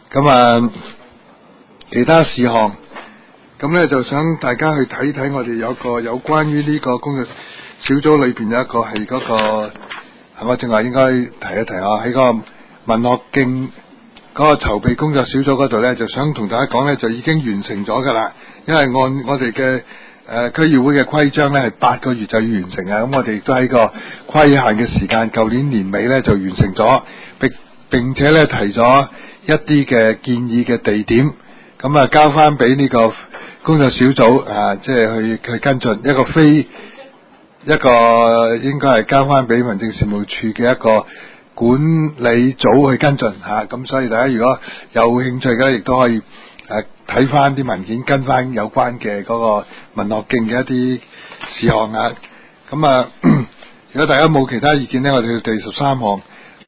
咁其他事項，咁咧就想大家去睇睇，我哋有關於呢個工作小組裏邊有一個係嗰個，我正話應該提一提喺個文學徑嗰個籌備工作小組嗰度咧，就想同大家講咧，就已經完成咗噶啦。因為按我哋嘅區議會嘅規章咧，係8個月就要完成啊。咁我哋亦都喺個規限嘅時間，舊年年尾咧就完成咗，並且咧提咗一啲嘅建議嘅地點，咁交翻俾呢個工作小組即係去跟進一個應該係交翻俾民政事務處嘅一個管理組去跟進咁所以大家如果有興趣嘅，亦都可以睇翻啲文件，跟翻有關嘅嗰個文學徑嘅一啲事項咁如果大家冇其他意見呢，我哋去第13項